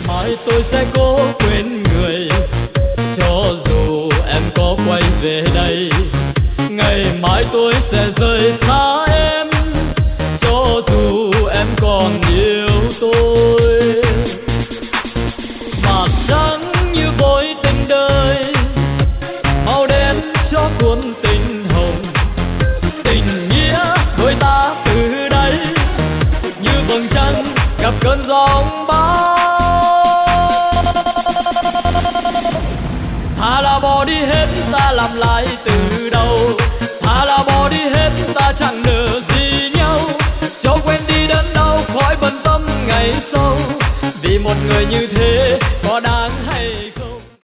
mai tôi sẽ cố quên người, cho dù em có quay về đây. Ngày mai tôi sẽ rời xa em, cho dù em còn yêu tôi. Mặt trắng như vội tình đời, màu đen cho cuốn tình hồng. Tình nghĩa đôi ta từ đây như vầng trăng gặp cơn giông bão. Thà là bỏ đi hết ta làm lại từ đầu, thà là bỏ đi hết ta chẳng nợ gì nhau. Cho quên đi đớn đau khỏi bận tâm ngày sau, vì một người như thế